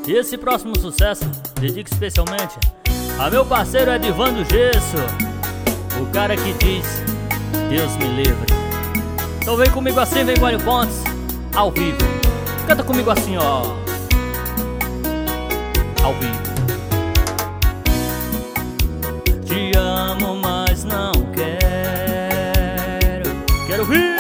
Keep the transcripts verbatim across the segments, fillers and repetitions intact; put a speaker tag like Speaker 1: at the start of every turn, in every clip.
Speaker 1: E esse próximo sucesso dedico especialmente a meu parceiro Edivando Gesso, o cara que diz Deus me livre. Então vem comigo assim, vem com Hélio Pontes, ao vivo. Canta comigo assim, ó, ao vivo. Te amo, mas não quero, quero ouvir,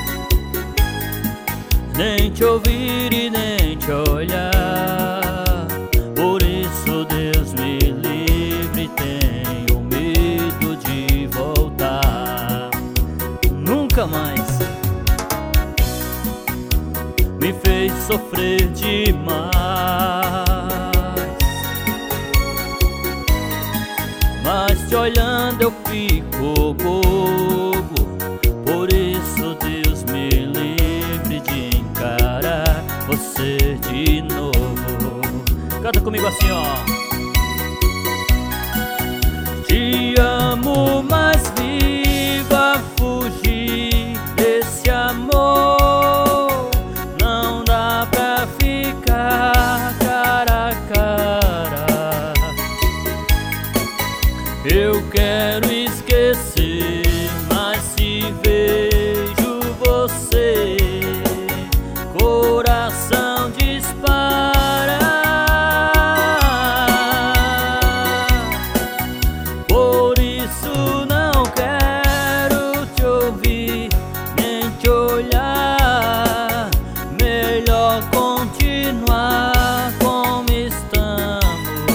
Speaker 1: nem te ouvir e nem te olhar. Por isso Deus me livre, tenho medo de voltar. Nunca mais me fez sofrer demais, mas te olhando eu fico bobo. Por isso Deus me livre de encarar você de novo. Canta comigo assim, ó. Te amo, mas vivo a fugir desse amor. Não dá pra ficar cara a cara. Eu quero esquecer, mas se vejo você, coração dispara. Por isso não quero te ouvir, nem te olhar. Melhor continuar como estamos.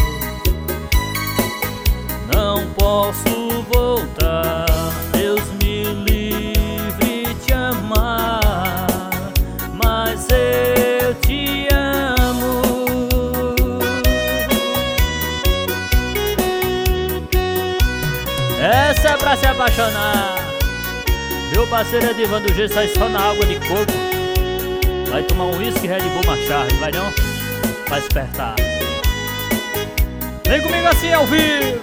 Speaker 1: Não posso voltar, Deus me livre de amar, mas eu te amo. Essa é pra se apaixonar. Meu parceiro Edivando Gesso sai só na água de coco. Vai tomar um whisky Red Bull Machado, vai não? Vai despertar. Vem comigo assim ao vivo.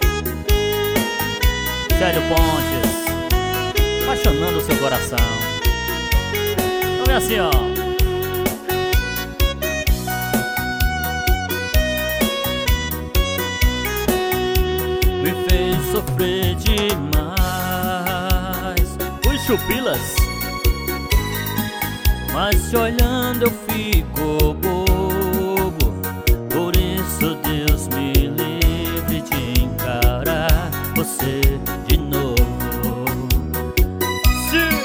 Speaker 1: Hélio Pontes, apaixonando o seu coração. Vamos ver assim, ó. Me fez sofrer demais, os chupilas, mas te olhando eu fico bobo. Por isso Deus me livre de encarar você de novo. Sim.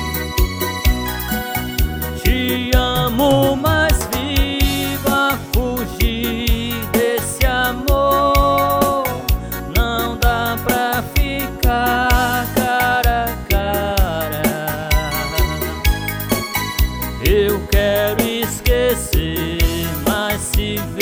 Speaker 1: Te amo, mas vivo a fugir desse amor. Não dá pra ficar cara a cara. Eu quero esquecer, mas se